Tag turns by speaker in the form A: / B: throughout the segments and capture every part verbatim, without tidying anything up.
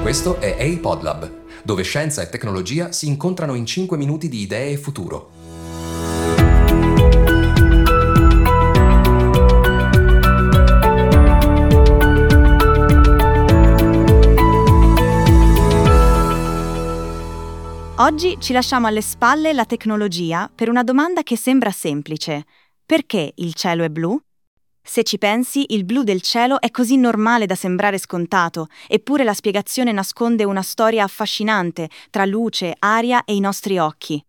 A: Questo è A I Podlab, dove scienza e tecnologia si incontrano in cinque minuti di idee e futuro.
B: Oggi ci lasciamo alle spalle la tecnologia per una domanda che sembra semplice. Perché il cielo è blu? Se ci pensi, il blu del cielo è così normale da sembrare scontato, eppure la spiegazione nasconde una storia affascinante tra luce, aria e i nostri occhi.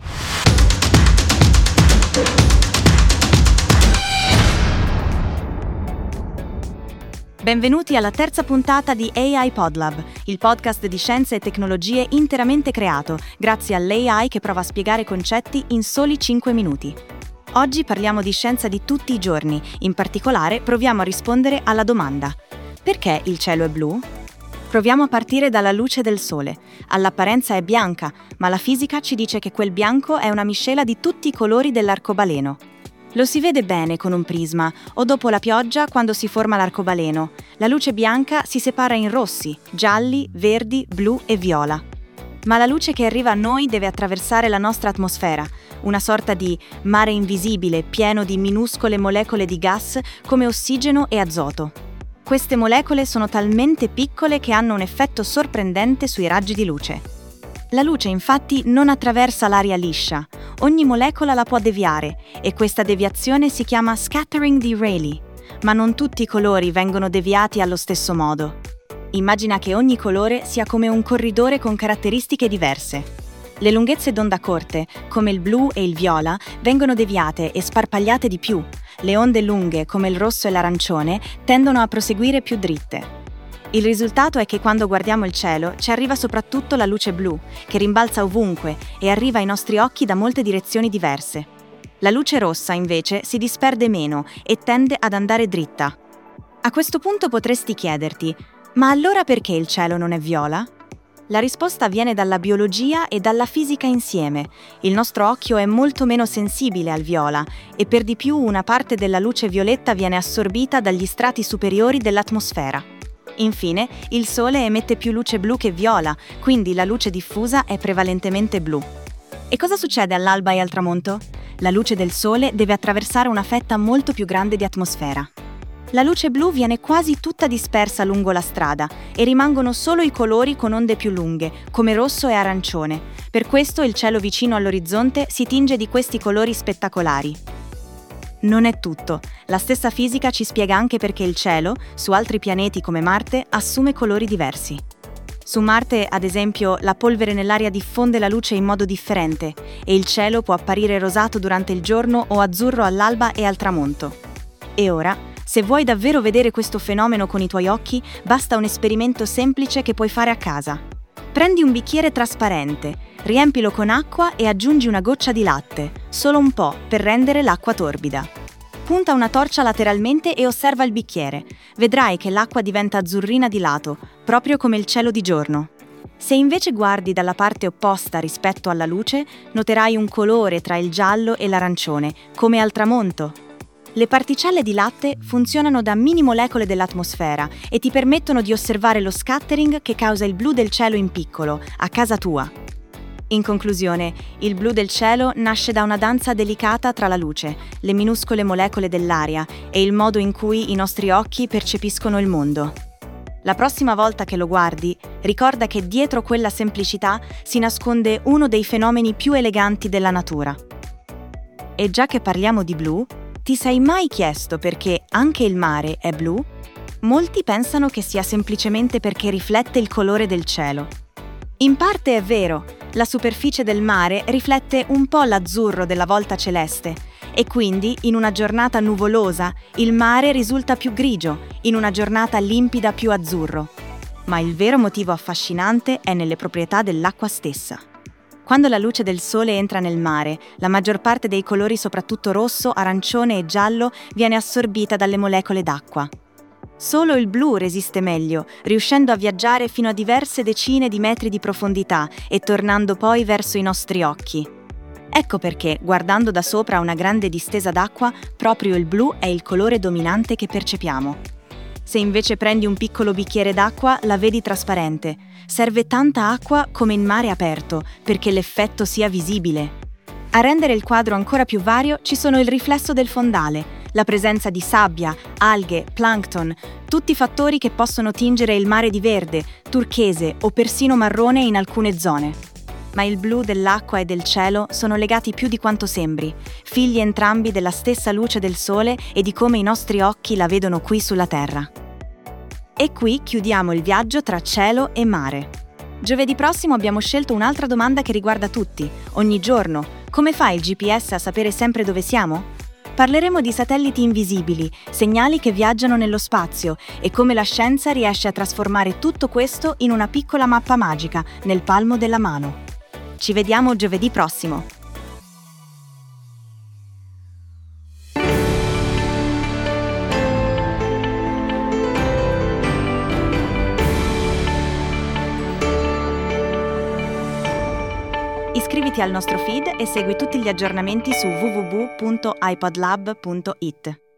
B: Benvenuti alla terza puntata di A I Podlab, il podcast di scienze e tecnologie interamente creato grazie all'A I che prova a spiegare concetti in soli cinque minuti. Oggi parliamo di scienza di tutti i giorni, in particolare proviamo a rispondere alla domanda: perché il cielo è blu? Proviamo a partire dalla luce del sole. All'apparenza è bianca, ma la fisica ci dice che quel bianco è una miscela di tutti i colori dell'arcobaleno. Lo si vede bene con un prisma o dopo la pioggia quando si forma l'arcobaleno. La luce bianca si separa in rossi, gialli, verdi, blu e viola. Ma la luce che arriva a noi deve attraversare la nostra atmosfera, una sorta di mare invisibile pieno di minuscole molecole di gas come ossigeno e azoto. Queste molecole sono talmente piccole che hanno un effetto sorprendente sui raggi di luce. La luce infatti non attraversa l'aria liscia, ogni molecola la può deviare e questa deviazione si chiama scattering di Rayleigh, ma non tutti i colori vengono deviati allo stesso modo. Immagina che ogni colore sia come un corridore con caratteristiche diverse. Le lunghezze d'onda corte, come il blu e il viola, vengono deviate e sparpagliate di più. Le onde lunghe, come il rosso e l'arancione, tendono a proseguire più dritte. Il risultato è che quando guardiamo il cielo ci arriva soprattutto la luce blu, che rimbalza ovunque e arriva ai nostri occhi da molte direzioni diverse. La luce rossa, invece, si disperde meno e tende ad andare dritta. A questo punto potresti chiederti: ma allora perché il cielo non è viola? La risposta viene dalla biologia e dalla fisica insieme. Il nostro occhio è molto meno sensibile al viola e per di più una parte della luce violetta viene assorbita dagli strati superiori dell'atmosfera. Infine, il Sole emette più luce blu che viola, quindi la luce diffusa è prevalentemente blu. E cosa succede all'alba e al tramonto? La luce del Sole deve attraversare una fetta molto più grande di atmosfera. La luce blu viene quasi tutta dispersa lungo la strada e rimangono solo i colori con onde più lunghe, come rosso e arancione. Per questo il cielo vicino all'orizzonte si tinge di questi colori spettacolari. Non è tutto. La stessa fisica ci spiega anche perché il cielo, su altri pianeti come Marte, assume colori diversi. Su Marte, ad esempio, la polvere nell'aria diffonde la luce in modo differente e il cielo può apparire rosato durante il giorno o azzurro all'alba e al tramonto. E ora, se vuoi davvero vedere questo fenomeno con i tuoi occhi, basta un esperimento semplice che puoi fare a casa. Prendi un bicchiere trasparente, riempilo con acqua e aggiungi una goccia di latte, solo un po', per rendere l'acqua torbida. Punta una torcia lateralmente e osserva il bicchiere. Vedrai che l'acqua diventa azzurrina di lato, proprio come il cielo di giorno. Se invece guardi dalla parte opposta rispetto alla luce, noterai un colore tra il giallo e l'arancione, come al tramonto. Le particelle di latte funzionano da mini molecole dell'atmosfera e ti permettono di osservare lo scattering che causa il blu del cielo in piccolo, a casa tua. In conclusione, il blu del cielo nasce da una danza delicata tra la luce, le minuscole molecole dell'aria e il modo in cui i nostri occhi percepiscono il mondo. La prossima volta che lo guardi, ricorda che dietro quella semplicità si nasconde uno dei fenomeni più eleganti della natura. E già che parliamo di blu, ti sei mai chiesto perché anche il mare è blu? Molti pensano che sia semplicemente perché riflette il colore del cielo. In parte è vero, la superficie del mare riflette un po' l'azzurro della volta celeste e quindi in una giornata nuvolosa il mare risulta più grigio, in una giornata limpida più azzurro. Ma il vero motivo affascinante è nelle proprietà dell'acqua stessa. Quando la luce del sole entra nel mare, la maggior parte dei colori, soprattutto rosso, arancione e giallo, viene assorbita dalle molecole d'acqua. Solo il blu resiste meglio, riuscendo a viaggiare fino a diverse decine di metri di profondità e tornando poi verso i nostri occhi. Ecco perché, guardando da sopra una grande distesa d'acqua, proprio il blu è il colore dominante che percepiamo. Se invece prendi un piccolo bicchiere d'acqua, la vedi trasparente. Serve tanta acqua come in mare aperto, perché l'effetto sia visibile. A rendere il quadro ancora più vario ci sono il riflesso del fondale, la presenza di sabbia, alghe, plankton, tutti fattori che possono tingere il mare di verde, turchese o persino marrone in alcune zone. Ma il blu dell'acqua e del cielo sono legati più di quanto sembri, figli entrambi della stessa luce del sole e di come i nostri occhi la vedono qui sulla Terra. E qui chiudiamo il viaggio tra cielo e mare. Giovedì prossimo abbiamo scelto un'altra domanda che riguarda tutti, ogni giorno. Come fa il G P S a sapere sempre dove siamo? Parleremo di satelliti invisibili, segnali che viaggiano nello spazio e come la scienza riesce a trasformare tutto questo in una piccola mappa magica nel palmo della mano. Ci vediamo giovedì prossimo! Iscriviti al nostro feed e segui tutti gli aggiornamenti su w w w punto i pod lab punto i t.